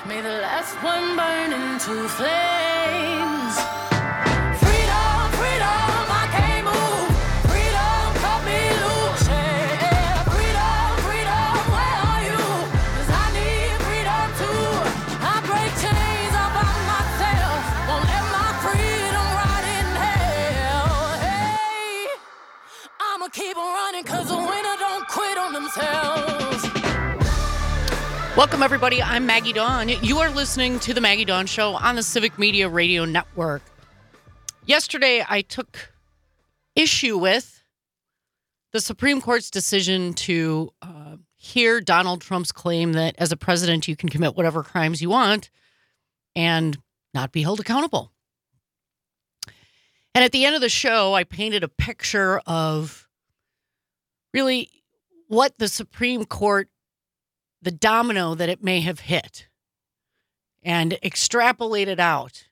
May the last one burn into flames. Freedom, freedom, I can't move. Freedom, cut me loose. Yeah. Freedom, freedom, where are you? 'Cause I need freedom too. I break chains all by myself. Won't let my freedom rot in hell. Hey, I'ma keep on running 'cause the winner don't quit on themselves. Welcome, everybody. I'm Maggie Dawn. You are listening to The Maggie Dawn Show on the Civic Media Radio Network. Yesterday, I took issue with the Supreme Court's decision to hear Donald Trump's claim that as a president, you can commit whatever crimes you want and not be held accountable. And at the end of the show, I painted a picture of really what the Supreme Court, the domino that it may have hit, and extrapolated out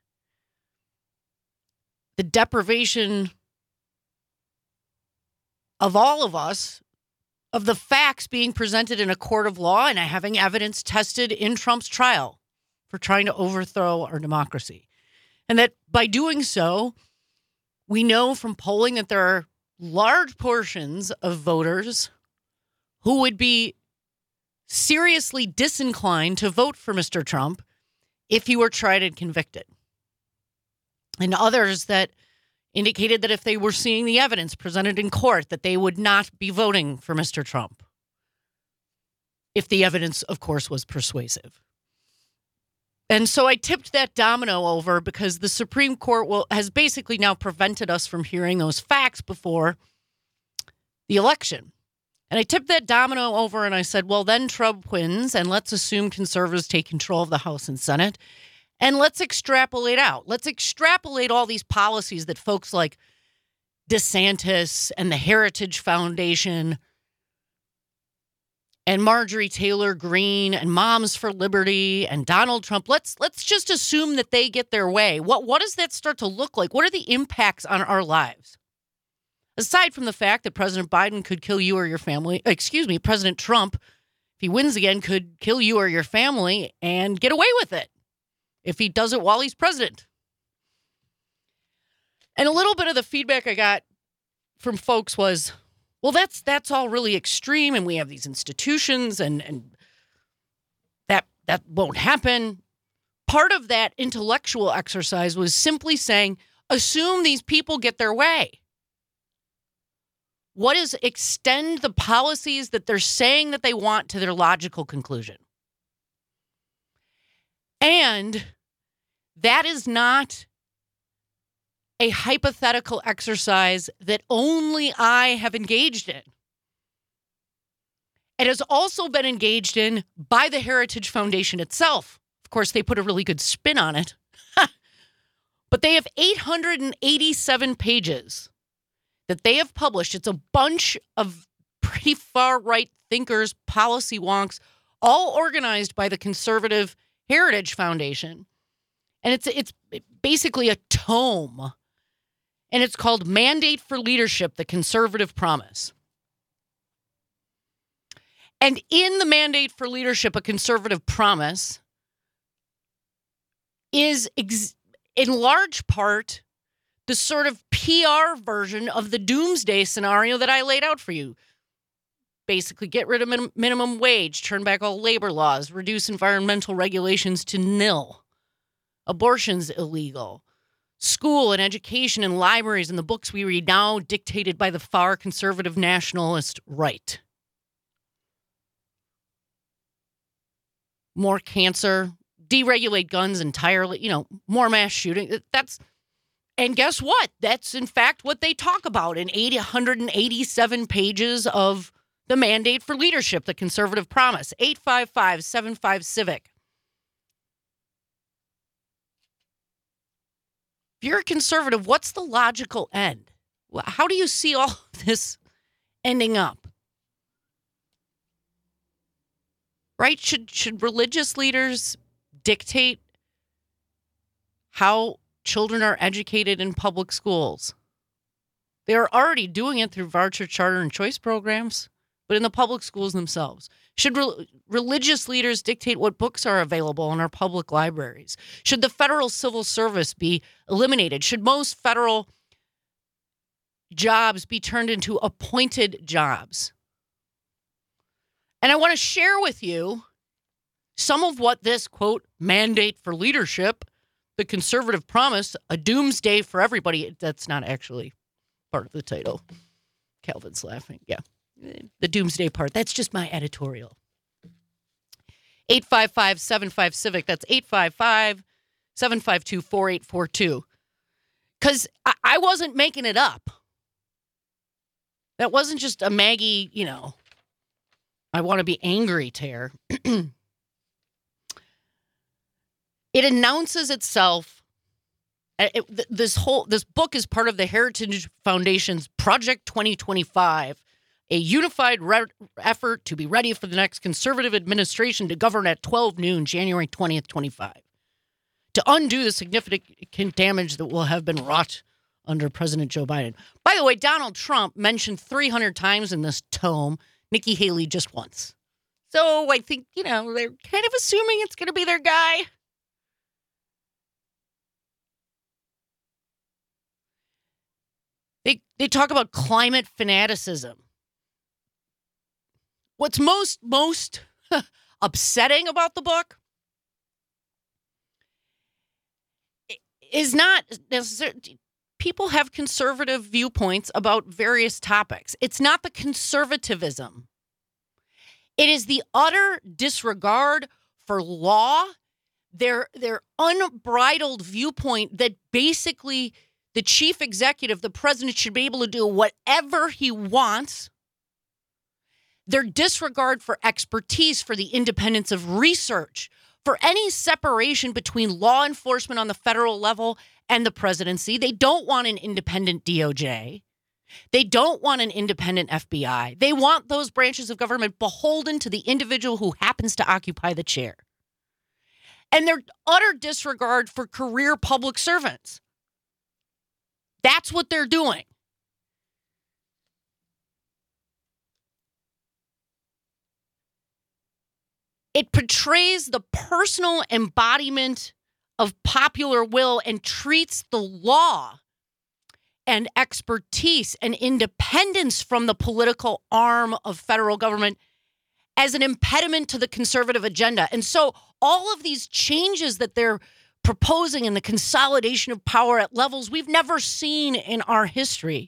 the deprivation of all of us of the facts being presented in a court of law and having evidence tested in Trump's trial for trying to overthrow our democracy. And that by doing so, we know from polling that there are large portions of voters who would be seriously disinclined to vote for Mr. Trump if he were tried and convicted. And others that indicated that if they were seeing the evidence presented in court, that they would not be voting for Mr. Trump. If the evidence, of course, was persuasive. And so I tipped that domino over because the Supreme Court has basically now prevented us from hearing those facts before the election. And I tipped that domino over and I said, well, then Trump wins, and let's assume conservatives take control of the House and Senate, and let's extrapolate out. Let's extrapolate all these policies that folks like DeSantis and the Heritage Foundation and Marjorie Taylor Greene and Moms for Liberty and Donald Trump, let's just assume that they get their way. What does that start to look like? What are the impacts on our lives? Aside from the fact that President Biden could kill you or your family, President Trump, if he wins again, could kill you or your family and get away with it if he does it while he's president. And a little bit of the feedback I got from folks was, well, that's all really extreme, and we have these institutions, and that won't happen. Part of that intellectual exercise was simply saying, assume these people get their way. What is extend the policies that they're saying that they want to their logical conclusion? And that is not a hypothetical exercise that only I have engaged in. It has also been engaged in by the Heritage Foundation itself. Of course, they put a really good spin on it. But they have 887 pages that they have published. It's a bunch of pretty far-right thinkers, policy wonks, all organized by the conservative Heritage Foundation. And it's basically a tome. And it's called Mandate for Leadership, The Conservative Promise. And in the Mandate for Leadership, A Conservative Promise is in large part the sort of PR version of the doomsday scenario that I laid out for you. Basically, get rid of minimum wage, turn back all labor laws, reduce environmental regulations to nil. Abortion's illegal. School and education and libraries and the books we read now dictated by the far conservative nationalist right. More cancer, deregulate guns entirely, more mass shooting. And guess what? That's, in fact, what they talk about in 887 pages of the Mandate for Leadership, The Conservative Promise, 855-75-CIVIC. If you're a conservative, what's the logical end? How do you see all this ending up? Right? Should religious leaders dictate how children are educated in public schools? They are already doing it through voucher, charter, and choice programs. but in the public schools themselves? Should religious leaders dictate what books are available in our public libraries? Should the federal civil service be eliminated? Should most federal jobs be turned into appointed jobs? And I want to share with you some of what this, quote, mandate for leadership, the conservative promise, a doomsday for everybody. That's not actually part of the title. Calvin's laughing. Yeah. The doomsday part. That's just my editorial. 855-75-CIVIC. That's 855-752-4842. Because I wasn't making it up. That wasn't just a Maggie, I want to be angry tear. It announces itself. This book is part of the Heritage Foundation's Project 2025, a unified effort to be ready for the next conservative administration to govern at 12 noon, January 20th, 25, to undo the significant damage that will have been wrought under President Joe Biden. By the way, Donald Trump mentioned 300 times in this tome, Nikki Haley just once. So I think, they're kind of assuming it's going to be their guy. They talk about climate fanaticism. What's most upsetting about the book is not necessarily people have conservative viewpoints about various topics. It's not the conservatism. It is the utter disregard for law, their unbridled viewpoint that basically the chief executive, the president, should be able to do whatever he wants. Their disregard for expertise, for the independence of research, for any separation between law enforcement on the federal level and the presidency. They don't want an independent DOJ. They don't want an independent FBI. They want those branches of government beholden to the individual who happens to occupy the chair. And their utter disregard for career public servants. That's what they're doing. It portrays the personal embodiment of popular will and treats the law and expertise and independence from the political arm of federal government as an impediment to the conservative agenda. And so all of these changes that they're proposing in the consolidation of power at levels we've never seen in our history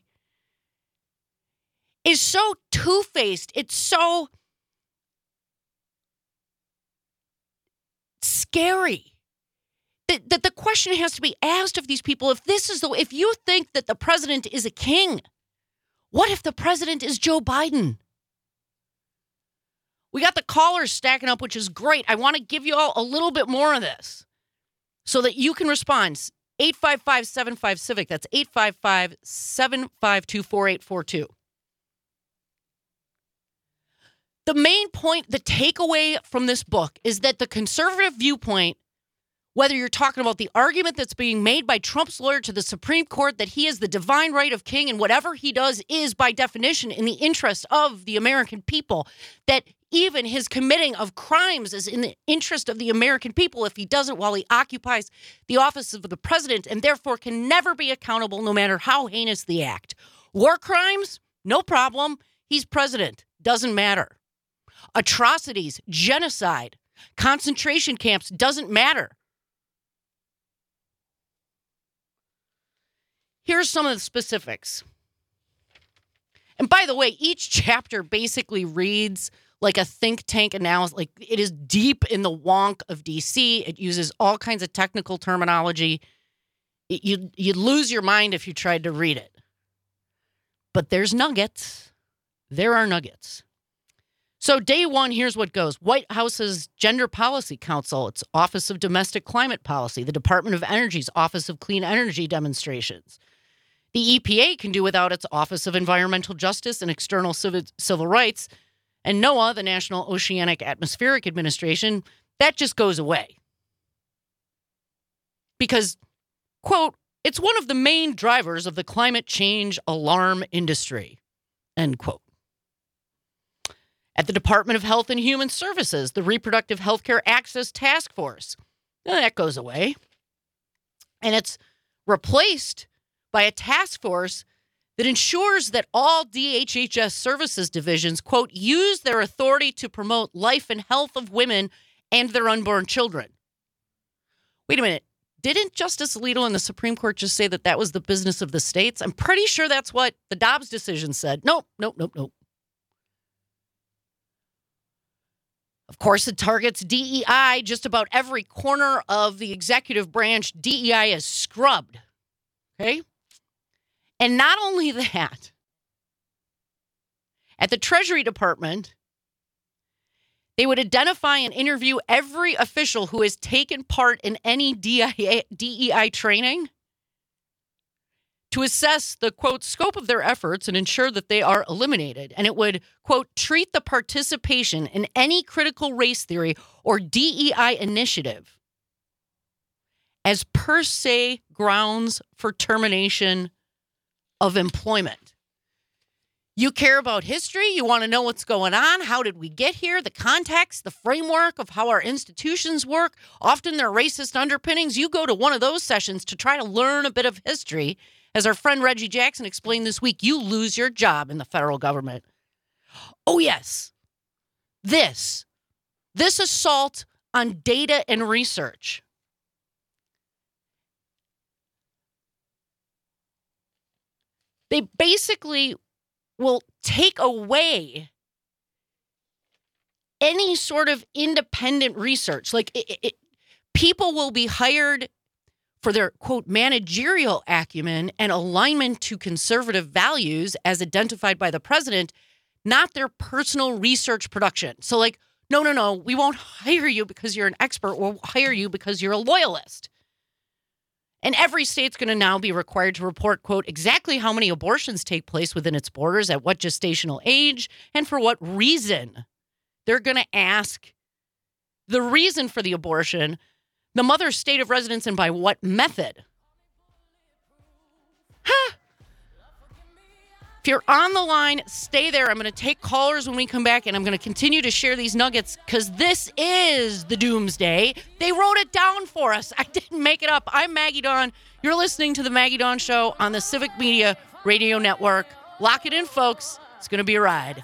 is so two-faced. It's so scary that the question has to be asked of these people. If you think that the president is a king, what if the president is Joe Biden? We got the callers stacking up, which is great. I want to give you all a little bit more of this so that you can respond. 855-75-CIVIC. That's 855-752-4842. The main point, the takeaway from this book is that the conservative viewpoint, whether you're talking about the argument that's being made by Trump's lawyer to the Supreme Court that he is the divine right of king and whatever he does is by definition in the interest of the American people, that even his committing of crimes is in the interest of the American people if he does it while he occupies the office of the president and therefore can never be accountable no matter how heinous the act. War crimes, no problem. He's president. Doesn't matter. Atrocities, genocide, concentration camps, doesn't matter. Here's some of the specifics. And by the way, each chapter basically reads like a think tank analysis. Like it is deep in the wonk of DC. It uses all kinds of technical terminology. You'd lose your mind if you tried to read it. But there's nuggets. There are nuggets. So day one, here's what goes. White House's Gender Policy Council, its Office of Domestic Climate Policy, the Department of Energy's Office of Clean Energy Demonstrations. The EPA can do without its Office of Environmental Justice and External Civil Rights. And NOAA, the National Oceanic Atmospheric Administration, that just goes away. Because, quote, it's one of the main drivers of the climate change alarm industry, end quote. At the Department of Health and Human Services, the Reproductive Healthcare Access Task Force. Now that goes away. And it's replaced by a task force that ensures that all DHHS services divisions, quote, use their authority to promote life and health of women and their unborn children. Wait a minute. Didn't Justice Alito in the Supreme Court just say that that was the business of the states? I'm pretty sure that's what the Dobbs decision said. Nope. Of course, it targets DEI. Just about every corner of the executive branch, DEI is scrubbed. Okay? And not only that, at the Treasury Department, they would identify and interview every official who has taken part in any DEI training to assess the, quote, scope of their efforts and ensure that they are eliminated. And it would, quote, treat the participation in any critical race theory or DEI initiative as per se grounds for termination of employment. You care about history? You want to know what's going on? How did we get here? The context, the framework of how our institutions work. Often they're racist underpinnings. You go to one of those sessions to try to learn a bit of history. As our friend Reggie Jackson explained this week, you lose your job in the federal government. Oh, yes. This assault on data and research. They basically will take away any sort of independent research. Like people will be hired for their, quote, managerial acumen and alignment to conservative values as identified by the president, not their personal research production. So like, no, we won't hire you because you're an expert. We'll hire you because you're a loyalist. And every state's going to now be required to report, quote, exactly how many abortions take place within its borders, at what gestational age, and for what reason. They're going to ask the reason for the abortion, the mother's state of residence, and by what method. If you're on the line, stay there. I'm going to take callers when we come back, and I'm going to continue to share these nuggets because this is the doomsday. They wrote it down for us. I didn't make it up. I'm Maggie Dawn. You're listening to The Maggie Dawn Show on the Civic Media Radio Network. Lock it in, folks. It's going to be a ride.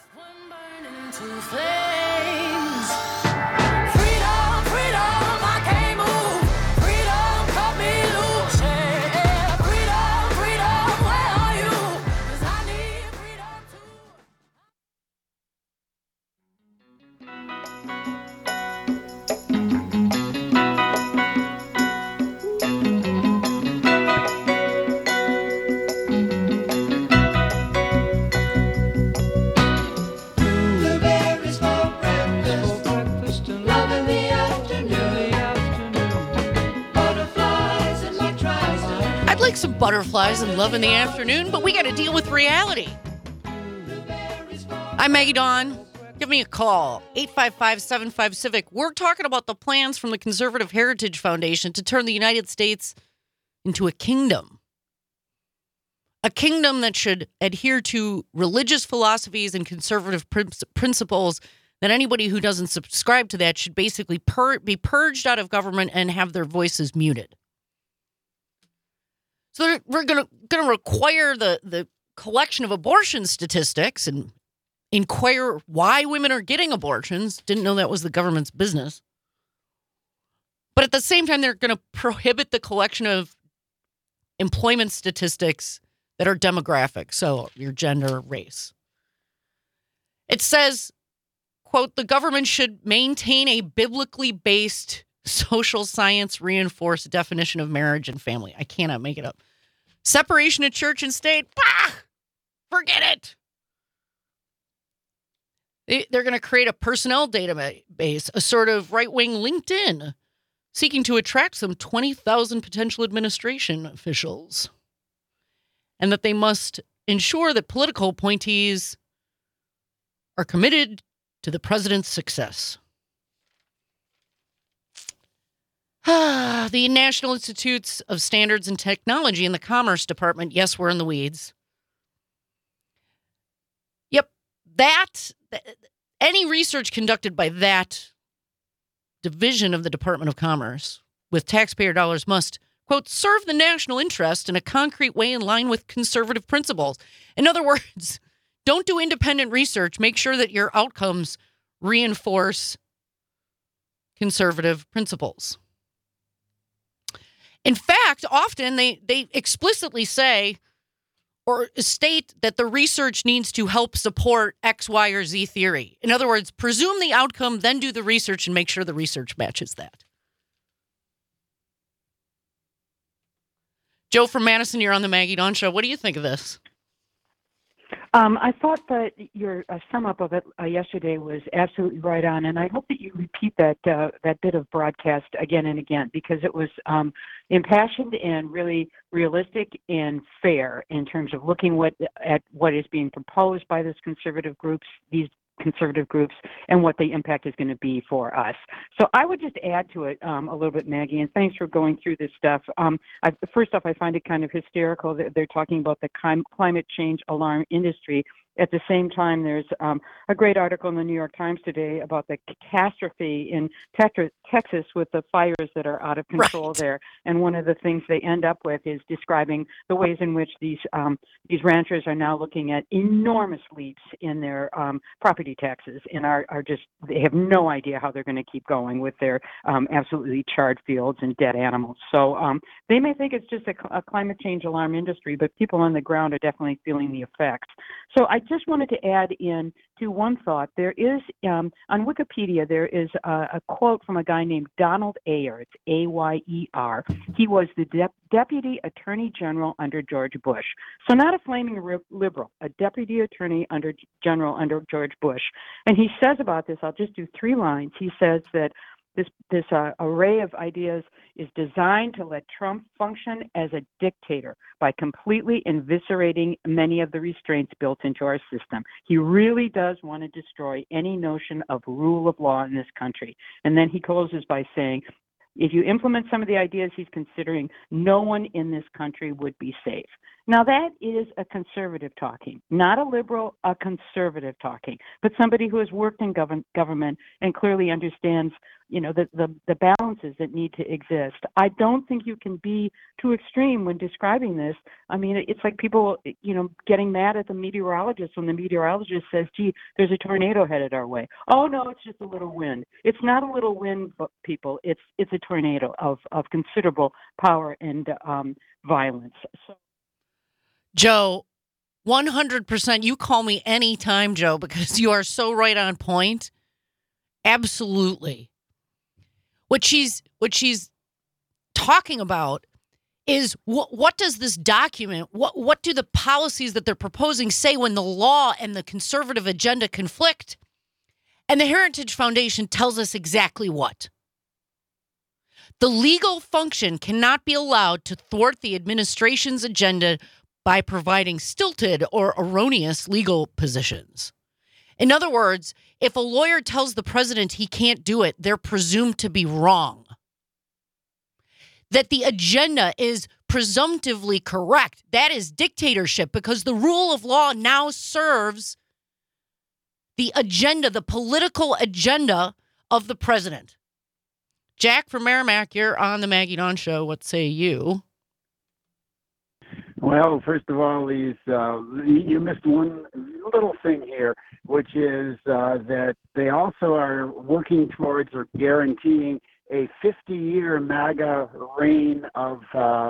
Some butterflies and love in the afternoon, but we got to deal with reality. I'm Maggie Dawn. Give me a call, 855-75-CIVIC. We're talking about the plans from the Conservative Heritage Foundation to turn the United States into a kingdom that should adhere to religious philosophies and conservative principles, that anybody who doesn't subscribe to that should basically be purged out of government and have their voices muted. So we're going to require the collection of abortion statistics and inquire why women are getting abortions. Didn't know that was the government's business. But at the same time, they're going to prohibit the collection of employment statistics that are demographic, so your gender, race. It says, quote, the government should maintain a biblically based social science reinforced definition of marriage and family. I cannot make it up. Separation of church and state. Bah! Forget it. They're going to create a personnel database, a sort of right-wing LinkedIn, seeking to attract some 20,000 potential administration officials. And that they must ensure that political appointees are committed to the president's success. The National Institutes of Standards and Technology and the Commerce Department. Yes, we're in the weeds. Yep, that Any research conducted by that division of the Department of Commerce with taxpayer dollars must, quote, serve the national interest in a concrete way in line with conservative principles. In other words, don't do independent research. Make sure that your outcomes reinforce conservative principles. In fact, often they explicitly say or state that the research needs to help support X, Y, or Z theory. In other words, presume the outcome, then do the research and make sure the research matches that. Joe from Madison, you're on the Maggie Dawn Show. What do you think of this? I thought that your sum up of it yesterday was absolutely right on, and I hope that you repeat that bit of broadcast again and again, because it was impassioned and really realistic and fair in terms of looking at what is being proposed by these conservative groups, and what the impact is going to be for us. So I would just add to it a little bit, Maggie, and thanks for going through this stuff. First off, I find it kind of hysterical that they're talking about the climate change alarm industry. At the same time, there's a great article in the New York Times today about the catastrophe in Texas with the fires that are out of control there. And one of the things they end up with is describing the ways in which these ranchers are now looking at enormous leaps in their property taxes and they have no idea how they're going to keep going with their absolutely charred fields and dead animals. So they may think it's just a climate change alarm industry, but people on the ground are definitely feeling the effects. So I just wanted to add in to one thought. There is, on Wikipedia, there is a quote from a guy named Donald Ayer. It's Ayer. He was the Deputy Attorney General under George Bush. So not a flaming liberal, a Deputy Attorney General under George Bush. And he says about this, I'll just do 3 lines. He says that this array of ideas is designed to let Trump function as a dictator by completely eviscerating many of the restraints built into our system. He really does want to destroy any notion of rule of law in this country. And then he closes by saying, if you implement some of the ideas he's considering, no one in this country would be safe. Now, that is a conservative talking, not a liberal, a conservative talking, but somebody who has worked in government and clearly understands, the balances that need to exist. I don't think you can be too extreme when describing this. I mean, it's like people, getting mad at the meteorologist when the meteorologist says, gee, there's a tornado headed our way. Oh, no, it's just a little wind. It's not a little wind, people. It's a tornado of considerable power and violence. So, Joe, 100%. You call me anytime, Joe, because you are so right on point. Absolutely. What she's talking about is what does this document, what do the policies that they're proposing say when the law and the conservative agenda conflict? And the Heritage Foundation tells us exactly what. The legal function cannot be allowed to thwart the administration's agenda by providing stilted or erroneous legal positions. In other words, if a lawyer tells the president he can't do it, they're presumed to be wrong. That the agenda is presumptively correct. That is dictatorship, because the rule of law now serves the agenda, the political agenda of the president. Jack from Merrimack, you're on the Maggie Dawn Show. What say you? Well, first of all, you missed one little thing here, which is that they also are working towards or guaranteeing a 50-year MAGA reign of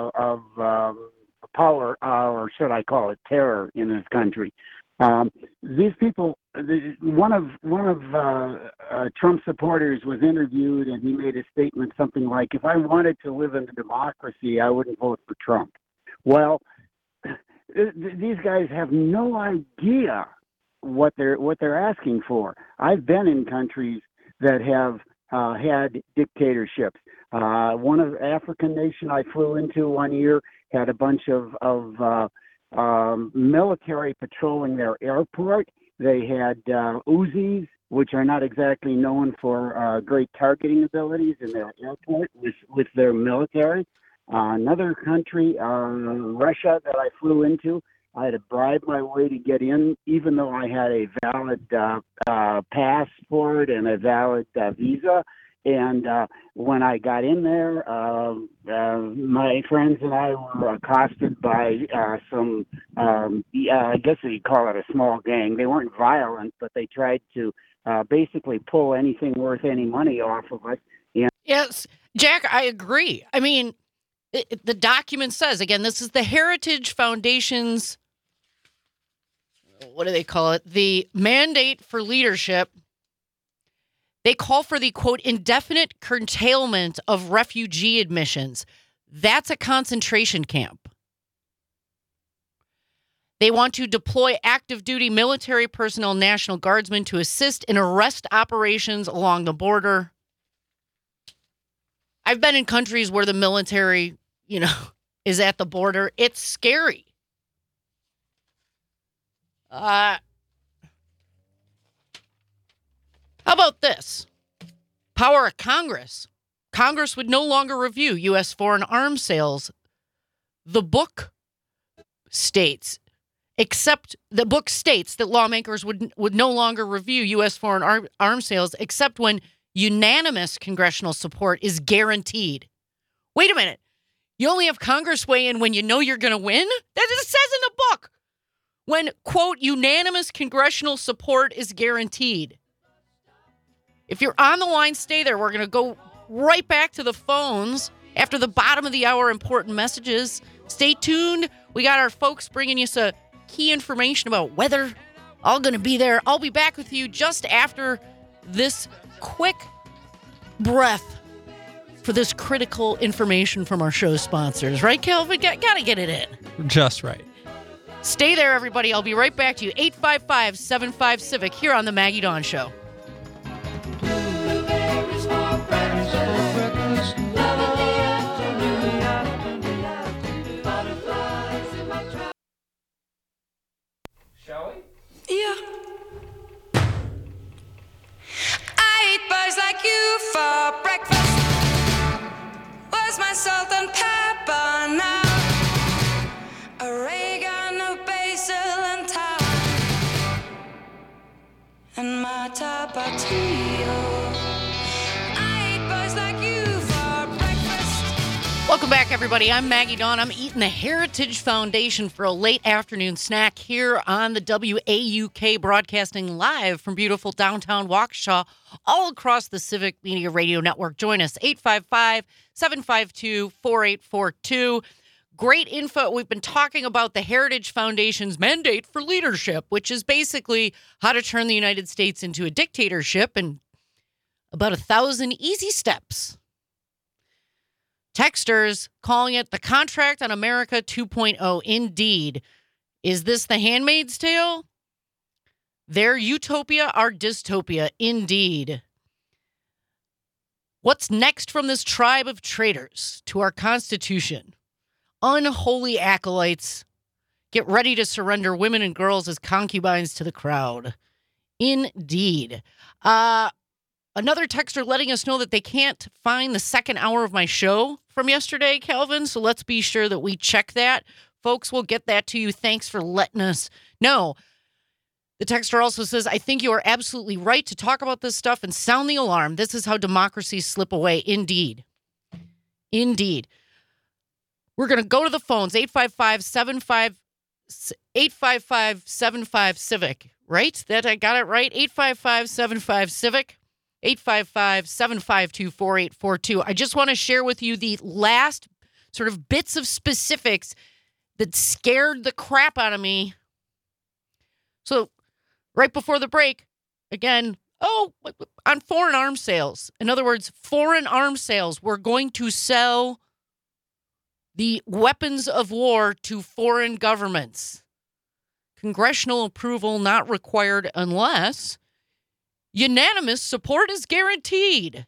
power, or should I call it terror, in this country. These people, one of Trump's supporters was interviewed, and he made a statement something like, "If I wanted to live in a democracy, I wouldn't vote for Trump." Well, these guys have no idea what they're asking for. I've been in countries that have had dictatorships. One of the African nation I flew into one year had a bunch of military patrolling their airport. They had Uzis, which are not exactly known for great targeting abilities in their airport with their military. Another country, Russia, that I flew into, I had to bribe my way to get in, even though I had a valid passport and a valid visa. And when I got in there, my friends and I were accosted by some, I guess you'd call it a small gang. They weren't violent, but they tried to basically pull anything worth any money off of us. Yes, Jack, I agree. I mean, the document says, again, this is the Heritage Foundation's, what do they call it? The mandate for leadership. They call for the, quote, indefinite curtailment of refugee admissions. That's a concentration camp. They want to deploy active duty military personnel, National Guardsmen to assist in arrest operations along the border. I've been in countries where the military, is at the border. It's scary. How about this? Power of Congress. Congress would no longer review U.S. foreign arms sales. The book states that lawmakers would no longer review U.S. foreign arms sales except when unanimous congressional support is guaranteed. Wait a minute. You only have Congress weigh in when you know you're going to win? That it says in the book. When, quote, unanimous congressional support is guaranteed. If you're on the line, stay there. We're going to go right back to the phones after the bottom of the hour important messages. Stay tuned. We got our folks bringing you some key information about weather. All going to be there. I'll be back with you just after this quick breath for this critical information from our show sponsors. Right, Kelvin? Got to get it in. Just right. Stay there, everybody. I'll be right back to you. 855-75-CIVIC here on The Maggie Dawn Show. Shall we? Yeah. I ate bugs like you for breakfast. Was my salt and pepper now? Oregano, basil, and thyme, and my tapatio. I ate bugs like you for breakfast. Welcome back, everybody. I'm Maggie Dawn. I'm eating the Heritage Foundation for a late afternoon snack here on the WAUK, broadcasting live from beautiful downtown Waukesha, all across the Civic Media Radio Network. Join us, 855-752-4842. Great info. We've been talking about the Heritage Foundation's mandate for leadership, which is basically how to turn the United States into a dictatorship in about 1,000 easy steps. Texters calling it the Contract on America 2.0. Indeed. Is this the Handmaid's Tale? Their utopia, our dystopia. Indeed. What's next from this tribe of traitors to our Constitution? Unholy acolytes get ready to surrender women and girls as concubines to the crowd. Indeed. Another texter letting us know that they can't find the second hour of my show from yesterday, Calvin, so let's be sure that we check that. Folks, we'll get that to you. Thanks for letting us know. The texter also says, I think you are absolutely right to talk about this stuff and sound the alarm. This is how democracies slip away. Indeed. Indeed. We're going to go to the phones, 855-75-CIVIC, right? That I got it right? 855-75-CIVIC, 855-752-4842. I just want to share with you the last sort of bits of specifics that scared the crap out of me. So right before the break, again, on foreign arms sales. In other words, foreign arms sales. We're going to sell the weapons of war to foreign governments. Congressional approval not required unless unanimous support is guaranteed.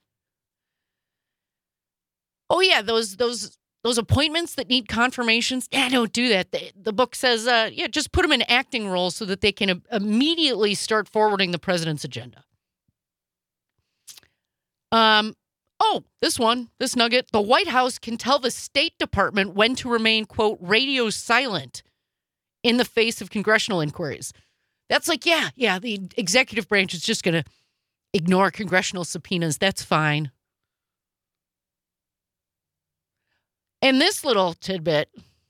Oh yeah, those appointments that need confirmations. Yeah, don't do that. The book says, just put them in acting roles so that they can immediately start forwarding the president's agenda. This nugget. The White House can tell the State Department when to remain, quote, radio silent in the face of congressional inquiries. That's like, yeah, the executive branch is just going to ignore congressional subpoenas. That's fine. And this little tidbit,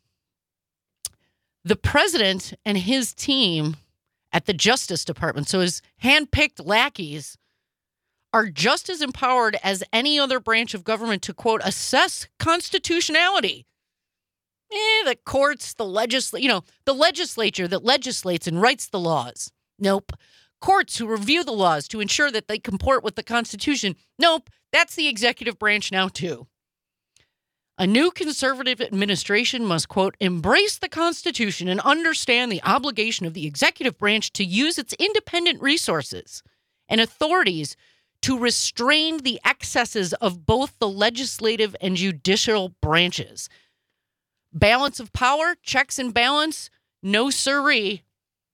the president and his team at the Justice Department, so his handpicked lackeys, are just as empowered as any other branch of government to, quote, assess constitutionality. The courts, the legislature that legislates and writes the laws. Nope. Courts who review the laws to ensure that they comport with the Constitution. Nope. That's the executive branch now, too. A new conservative administration must, quote, embrace the Constitution and understand the obligation of the executive branch to use its independent resources and authorities to restrain the excesses of both the legislative and judicial branches. Balance of power, checks and balance, no siree.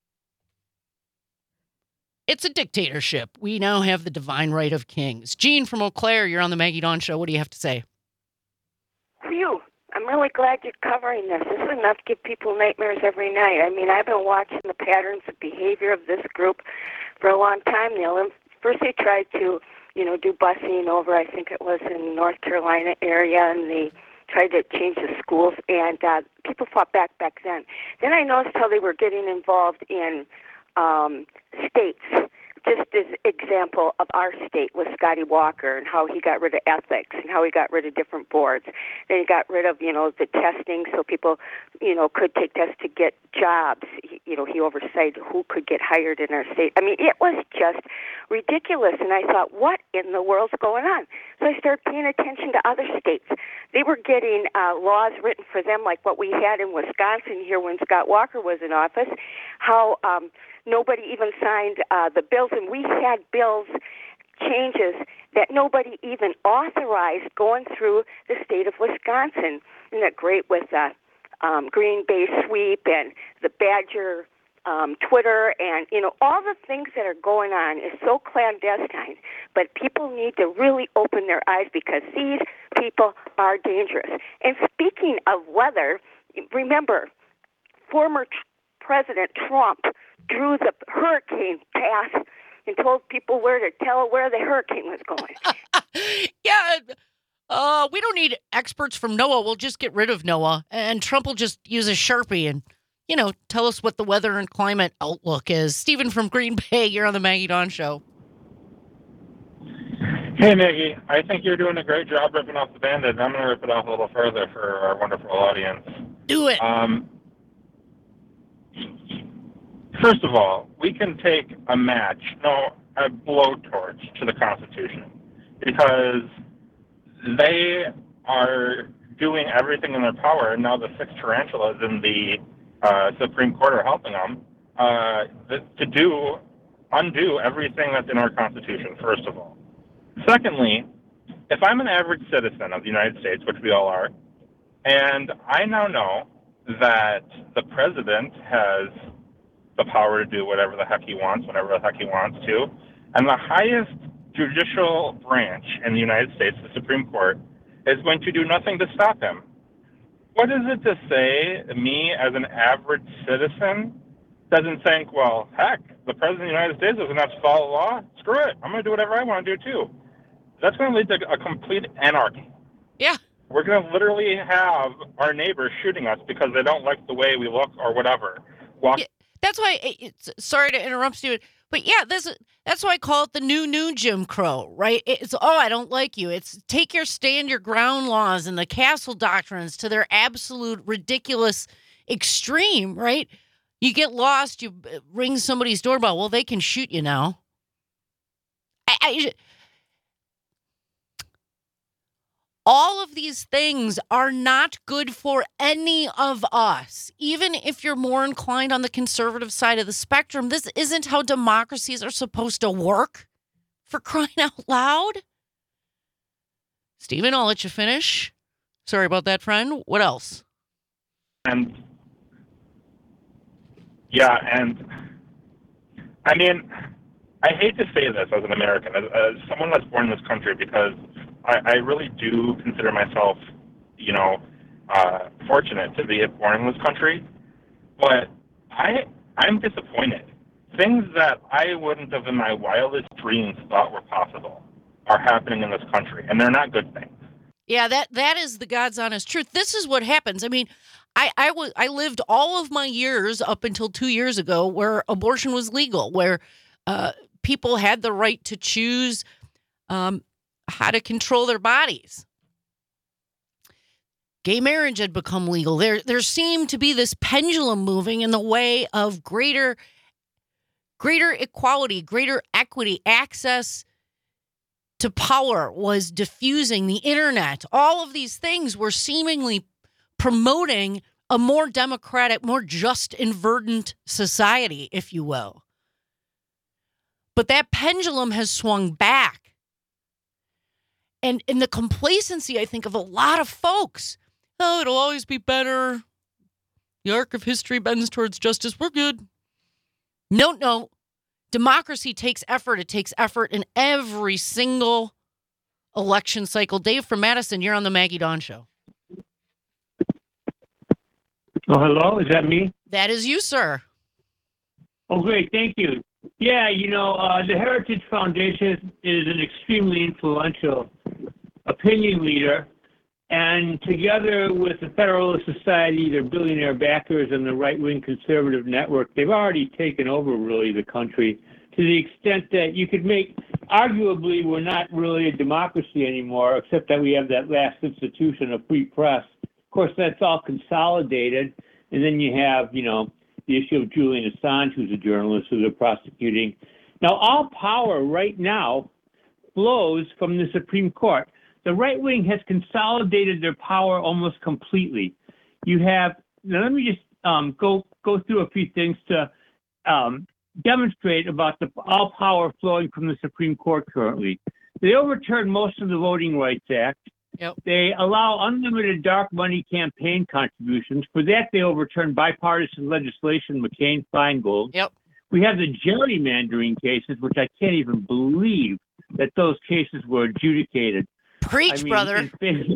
It's a dictatorship. We now have the divine right of kings. Gene from Eau Claire, you're on the Maggie Dawn Show. What do you have to say? Phew. I'm really glad you're covering this. This is enough to give people nightmares every night. I mean, I've been watching the patterns of behavior of this group for a long time now. First they tried to, do busing over, I think it was in North Carolina area, and they tried to change the schools, and people fought back then. Then I noticed how they were getting involved in states. Just as example of our state was Scotty Walker and how he got rid of ethics and how he got rid of different boards. Then he got rid of, the testing so people, could take tests to get jobs. He oversight who could get hired in our state. I mean, it was just ridiculous. And I thought, what in the world's going on? So I started paying attention to other states. They were getting laws written for them like what we had in Wisconsin here when Scott Walker was in office, how nobody even signed the bills, and we had bills changes that nobody even authorized going through the state of Wisconsin. Isn't that great with Green Bay sweep and the Badger Twitter and, all the things that are going on is so clandestine, but people need to really open their eyes because these people are dangerous. And speaking of weather, remember, former President Trump drew the hurricane path and told people where the hurricane was going. We don't need experts from NOAA. We'll just get rid of NOAA, and Trump will just use a Sharpie and, tell us what the weather and climate outlook is. Stephen from Green Bay, you're on the Maggie Dawn Show. Hey, Maggie. I think you're doing a great job ripping off the Band-Aid. I'm going to rip it off a little further for our wonderful audience. Do it. First of all, we can take a blowtorch to the Constitution because they are doing everything in their power, and now the 6 tarantulas in the Supreme Court are helping them to undo everything that's in our Constitution, first of all. Secondly, if I'm an average citizen of the United States, which we all are, and I now know that the president has the power to do whatever the heck he wants, whenever the heck he wants to. And the highest judicial branch in the United States, the Supreme Court, is going to do nothing to stop him. What is it to say, me as an average citizen, doesn't think, well, heck, the president of the United States doesn't have to follow the law? Screw it. I'm going to do whatever I want to do, too. That's going to lead to a complete anarchy. Yeah. We're going to literally have our neighbors shooting us because they don't like the way we look or whatever. That's why, sorry to interrupt you, but yeah, that's why I call it the new Jim Crow, right? It's, I don't like you. It's take your stand your ground laws and the castle doctrines to their absolute ridiculous extreme, right? You get lost, you ring somebody's doorbell, well, they can shoot you now. All of these things are not good for any of us. Even if you're more inclined on the conservative side of the spectrum, this isn't how democracies are supposed to work, for crying out loud. Stephen, I'll let you finish. Sorry about that, friend. What else? And I mean, I hate to say this as an American, as someone that's born in this country, because I really do consider myself, fortunate to be born in this country. But I'm disappointed. Things that I wouldn't have in my wildest dreams thought were possible are happening in this country, and they're not good things. Yeah, that is the God's honest truth. This is what happens. I mean, I lived all of my years up until 2 years ago where abortion was legal, where people had the right to choose how to control their bodies. Gay marriage had become legal. There seemed to be this pendulum moving in the way of greater equality, greater equity, access to power was diffusing, the internet. All of these things were seemingly promoting a more democratic, more just and verdant society, if you will. But that pendulum has swung back. And in the complacency, I think, of a lot of folks, oh, it'll always be better. The arc of history bends towards justice. We're good. No. Democracy takes effort. It takes effort in every single election cycle. Dave from Madison, you're on the Maggie Dawn Show. Oh, hello. Is that me? That is you, sir. Oh, great. Thank you. Yeah, the Heritage Foundation is an extremely influential opinion leader. And together with the Federalist Society, their billionaire backers, and the right-wing conservative network, they've already taken over, really, the country to the extent that you could arguably, we're not really a democracy anymore, except that we have that last institution of free press. Of course, that's all consolidated. And then you have, the issue of Julian Assange, who's a journalist who they're prosecuting. Now, all power right now flows from the Supreme Court. The right wing has consolidated their power almost completely. Now let me just go through a few things to demonstrate about all power flowing from the Supreme Court currently. They overturned most of the Voting Rights Act. Yep. They allow unlimited dark money campaign contributions. For that, they overturned bipartisan legislation, McCain-Feingold. Yep. We have the gerrymandering cases, which I can't even believe that those cases were adjudicated. Preach, brother.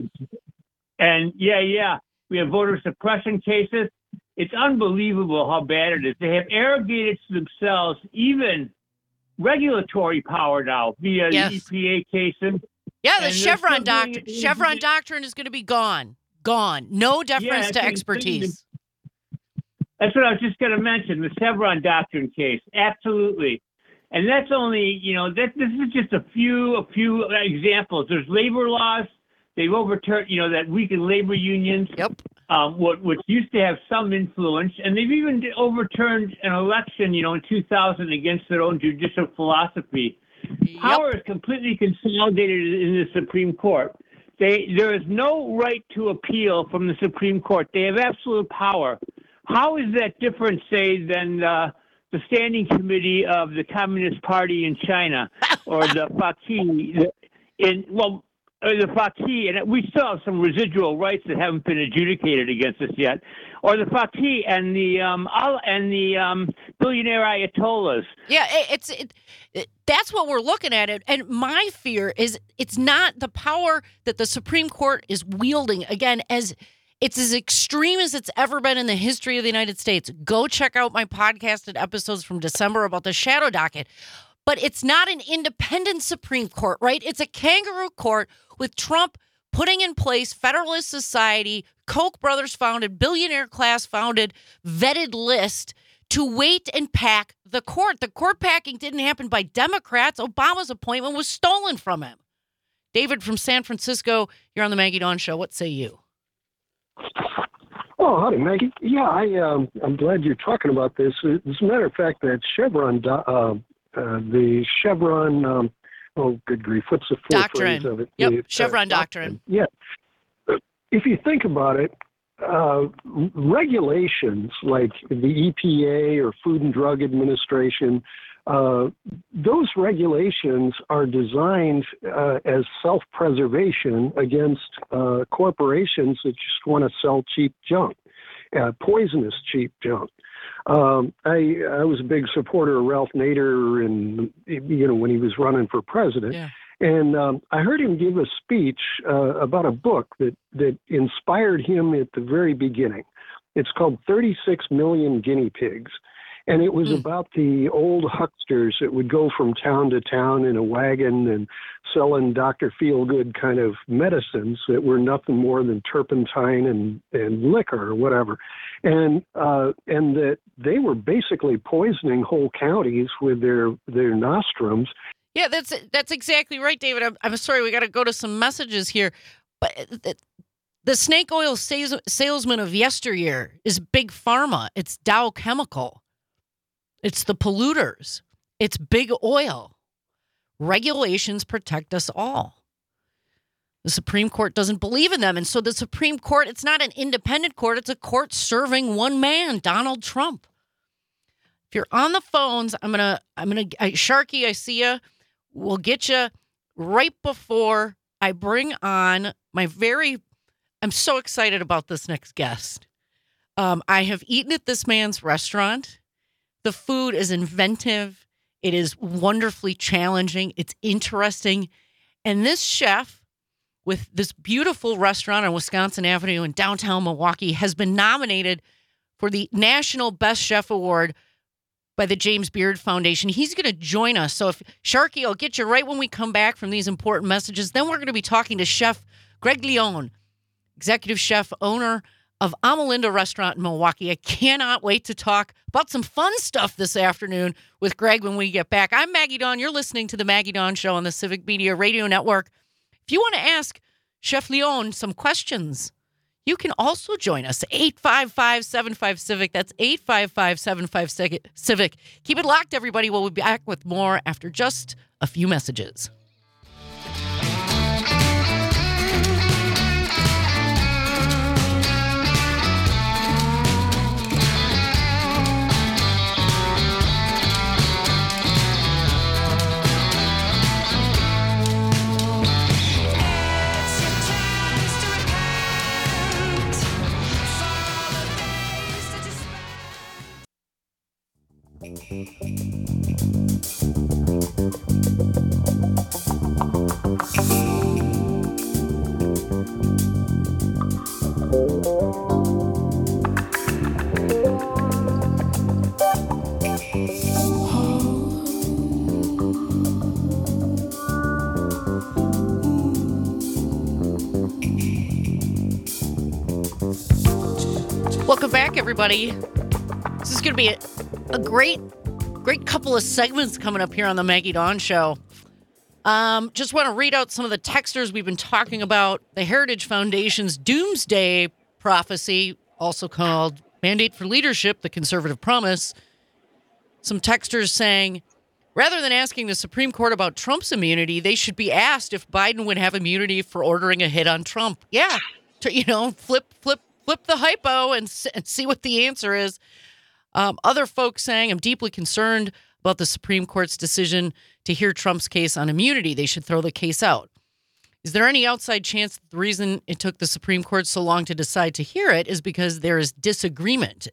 And yeah. We have voter suppression cases. It's unbelievable how bad it is. They have arrogated to themselves even regulatory power now via the EPA cases. Yeah, the Chevron doctrine. Chevron doctrine is going to be gone. Gone. No deference to expertise. That's what I was just going to mention, the Chevron doctrine case. Absolutely. And that's only, this is just a few examples. There's labor laws. They've overturned, that weaken labor unions. Yep. Which used to have some influence. And they've even overturned an election, in 2000 against their own judicial philosophy. Yep. Power is completely consolidated in the Supreme Court. There is no right to appeal from the Supreme Court. They have absolute power. How is that different, say, than the Standing Committee of the Communist Party in China, or the FAQI the FAQI, and we still have some residual rights that haven't been adjudicated against us yet, or the FAQI and the billionaire ayatollahs. Yeah, that's what we're looking at. And my fear is it's not the power that the Supreme Court is wielding. Again, it's as extreme as it's ever been in the history of the United States. Go check out my podcasted episodes from December about the shadow docket. But it's not an independent Supreme Court, right? It's a kangaroo court with Trump putting in place Federalist Society, Koch brothers founded, billionaire class founded, vetted list to wait and pack the court. The court packing didn't happen by Democrats. Obama's appointment was stolen from him. David from San Francisco, you're on the Maggie Dawn Show. What say you? Oh, howdy, Maggie. Yeah, I'm glad you're talking about this. As a matter of fact, that Chevron, the Chevron, oh, good grief, what's the full phrase of it? Yep, the, Chevron doctrine. Yeah. If you think about it, regulations like the EPA or Food and Drug Administration, those regulations are designed as self-preservation against corporations that just want to sell cheap junk, poisonous cheap junk. I was a big supporter of Ralph Nader, and when he was running for president. Yeah. And I heard him give a speech about a book that inspired him at the very beginning. It's called 36 Million Guinea Pigs. And it was about the old hucksters that would go from town to town in a wagon and selling Dr. Feelgood kind of medicines that were nothing more than turpentine and liquor or whatever. And that they were basically poisoning whole counties with their nostrums. Yeah, that's exactly right, David. I'm sorry, we got to go to some messages here. But the snake oil salesman of yesteryear is Big Pharma. It's Dow Chemical. It's the polluters. It's big oil. Regulations protect us all. The Supreme Court doesn't believe in them. And so the Supreme Court, it's not an independent court. It's a court serving one man, Donald Trump. If you're on the phones, Sharky, I see you. We'll get you right before I bring on I'm so excited about this next guest. I have eaten at this man's restaurant. The food is inventive. It is wonderfully challenging. It's interesting. And this chef with this beautiful restaurant on Wisconsin Avenue in downtown Milwaukee has been nominated for the National Best Chef Award by the James Beard Foundation. He's going to join us. So if Sharky, I'll get you right when we come back from these important messages. Then we're going to be talking to Chef Greg Leone, executive chef, owner of Amalinda Restaurant in Milwaukee. I cannot wait to talk about some fun stuff this afternoon with Greg when we get back. I'm Maggie Dawn. You're listening to The Maggie Dawn Show on the Civic Media Radio Network. If you want to ask Chef Leone some questions, you can also join us, 855-75-CIVIC. That's 855-75-CIVIC. Keep it locked, everybody. We'll be back with more after just a few messages. Welcome back, everybody. This is going to be a great couple of segments coming up here on the Maggie Dawn Show. Just want to read out some of the texters we've been talking about. The Heritage Foundation's Doomsday Prophecy, also called Mandate for Leadership, the Conservative Promise. Some texters saying, rather than asking the Supreme Court about Trump's immunity, they should be asked if Biden would have immunity for ordering a hit on Trump. Yeah, flip the hypo and see what the answer is. Other folks saying, I'm deeply concerned about the Supreme Court's decision to hear Trump's case on immunity. They should throw the case out. Is there any outside chance that the reason it took the Supreme Court so long to decide to hear it is because there is disagreement?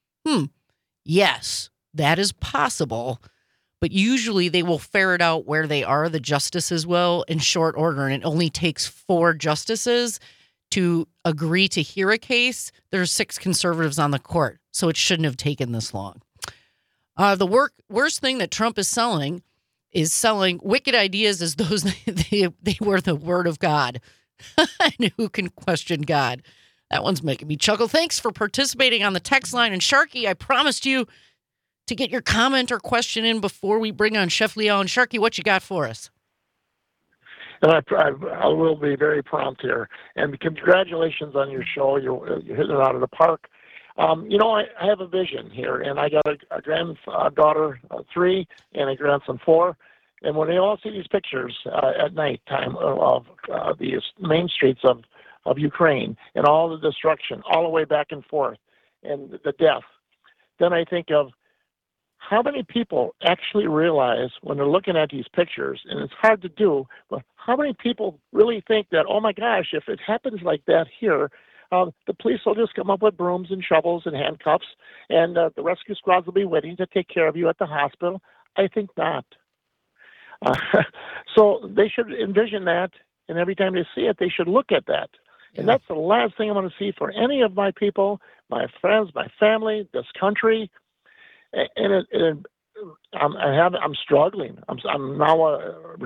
Yes, that is possible. But usually they will ferret out where they are, the justices will, in short order. And it only takes 4 justices to agree to hear a case. There are 6 conservatives on the court, so it shouldn't have taken this long. The worst thing that Trump is selling wicked ideas as those they were the word of God. And who can question God? That one's making me chuckle. Thanks for participating on the text line. And Sharky, I promised you to get your comment or question in before we bring on Chef Leone. Sharky, what you got for us? And I will be very prompt here. And congratulations on your show. You're hitting it out of the park. I have a vision here, and I got a granddaughter 3 and a grandson 4. And when they all see these pictures at night time of the main streets of Ukraine and all the destruction, all the way back and forth, and the death, then I think of how many people actually realize when they're looking at these pictures, and it's hard to do, but how many people really think that, oh my gosh, if it happens like that here, the police will just come up with brooms and shovels and handcuffs, and the rescue squads will be waiting to take care of you at the hospital? I think not. So they should envision that, and every time they see it, they should look at that. And that's the last thing I want to see for any of my people, my friends, my family, this country. And I'm struggling. I'm now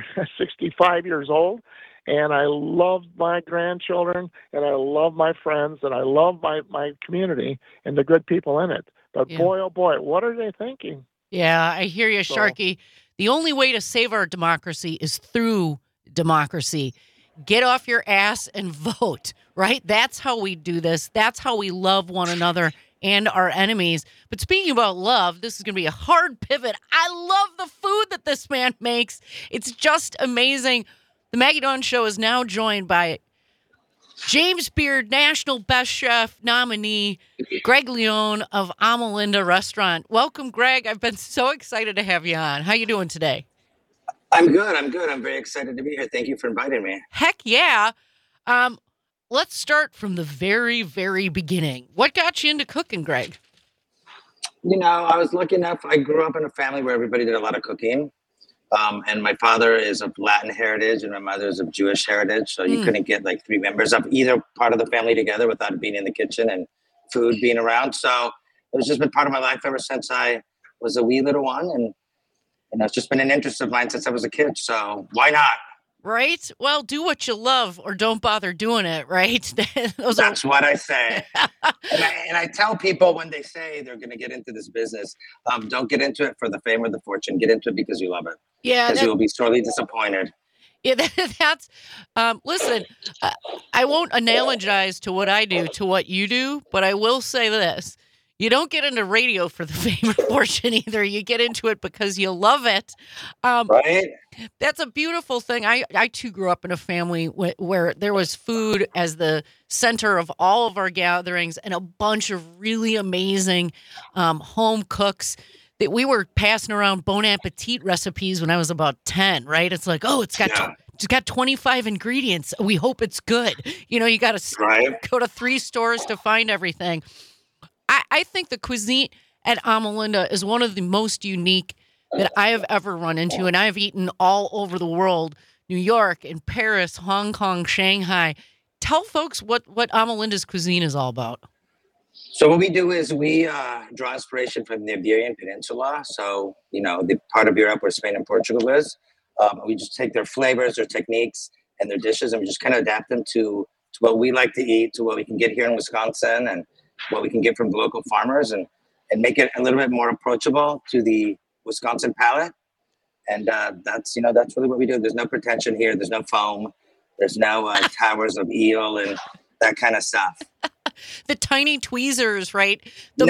65 years old, and I love my grandchildren, and I love my friends, and I love my community and the good people in it. But boy, oh boy, what are they thinking? Yeah, I hear you, Sharky. The only way to save our democracy is through democracy. Get off your ass and vote, right? That's how we do this. That's how we love one another and our enemies. But speaking about love, this is going to be a hard pivot. I love the food that this man makes. It's just amazing. The Maggie Dawn Show is now joined by James Beard, National Best Chef nominee, Greg Leone of Amalinda Restaurant. Welcome, Greg. I've been so excited to have you on. How you doing today? I'm good. I'm very excited to be here. Thank you for inviting me. Heck yeah. Let's start from the very, very beginning. What got you into cooking, Greg? You know, I was lucky enough. I grew up in a family where everybody did a lot of cooking. And my father is of Latin heritage and my mother is of Jewish heritage. So you couldn't get like three members of either part of the family together without being in the kitchen and food being around. So it was just been part of my life ever since I was a wee little one. And it's just been an interest of mine since I was a kid. So why not? Right? Well, do what you love or don't bother doing it, right? That's what I say. and I tell people when they say they're going to get into this business, don't get into it for the fame or the fortune. Get into it because you love it. Yeah. Because you will be sorely disappointed. Yeah, that's, listen, I won't analogize to what I do to what you do, but I will say this. You don't get into radio for the fame or fortune either. You get into it because you love it. Right? That's a beautiful thing. I too grew up in a family where there was food as the center of all of our gatherings and a bunch of really amazing home cooks that we were passing around Bon Appetit recipes when I was about 10, right? It's like, oh, it's got 25 ingredients. We hope it's good. You know, you got to go to 3 stores to find everything. I think the cuisine at Amalinda is one of the most unique that I have ever run into, and I've eaten all over the world, New York and Paris, Hong Kong, Shanghai. Tell folks what Amalinda's cuisine is all about. So what we do is we draw inspiration from the Iberian Peninsula. So, you know, the part of Europe where Spain and Portugal is. We just take their flavors, their techniques, and their dishes, and we just kind of adapt them to what we like to eat, to what we can get here in Wisconsin, and what we can get from the local farmers, and make it a little bit more approachable to the Wisconsin palate. And that's really what we do. There's no pretension here. There's no foam. There's no towers of eel and that kind of stuff. The tiny tweezers, right? No.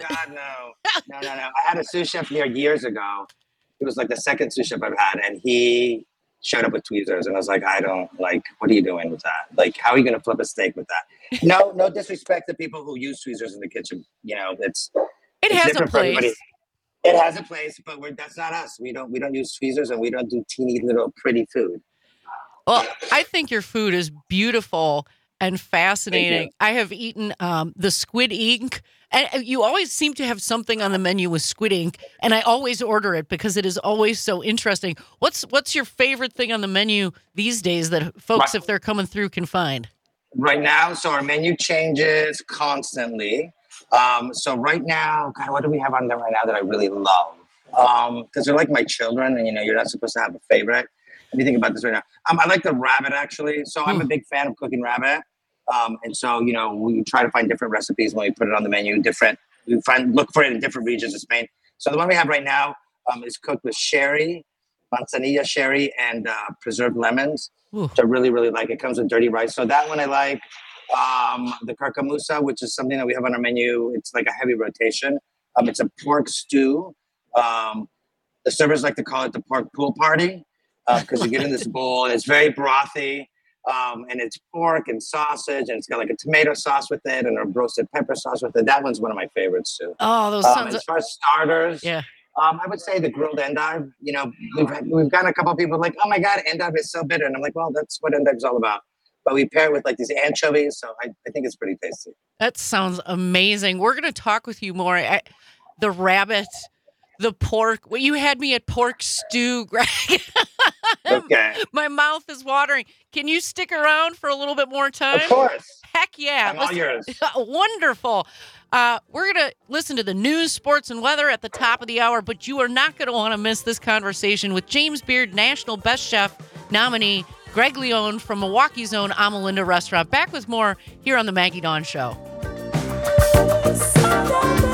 I had a sous chef here years ago. It was like the second sous chef I've had, and he showed up with tweezers, and I was like, what are you doing with that? Like, how are you going to flip a steak with that? No disrespect to people who use tweezers in the kitchen. You know, it has a place. It has a place, but that's not us. We don't use tweezers, and we don't do teeny little pretty food. Well, I think your food is beautiful and fascinating. I have eaten the squid ink, and you always seem to have something on the menu with squid ink, and I always order it because it is always so interesting. What's your favorite thing on the menu these days that folks, if they're coming through, can find? Right now, so our menu changes constantly. So right now, God, what do we have on there right now that I really love? Because they're like my children, and you're not supposed to have a favorite. Let me think about this right now. I like the rabbit, actually. So I'm a big fan of cooking rabbit. And so, we try to find different recipes when we put it on the menu, look for it in different regions of Spain. So the one we have right now is cooked with sherry, manzanilla sherry, and preserved lemons, which I really, really like. It comes with dirty rice. So that one I like. The carcamusa, which is something that we have on our menu. It's like a heavy rotation. It's a pork stew. The servers like to call it the pork pool party because you get in this bowl and it's very brothy. And it's pork and sausage, and it's got like a tomato sauce with it and a roasted pepper sauce with it. That one's one of my favorites too. Oh, those sounds. As far as starters, yeah. I would say the grilled endive. We've gotten a couple of people like, oh my God, endive is so bitter, and I'm like, well, that's what endive's all about. But we pair it with like these anchovies, so I think it's pretty tasty. That sounds amazing. We're going to talk with you more. The rabbit, the pork. Well, you had me at pork stew, Greg. Okay. My mouth is watering. Can you stick around for a little bit more time? Of course. Heck yeah. I'm all yours. Wonderful. We're going to listen to the news, sports, and weather at the top of the hour, but you are not going to want to miss this conversation with James Beard National Best Chef nominee Greg Leone from Milwaukee's own Amalinda Restaurant. Back with more here on the Maggie Dawn Show.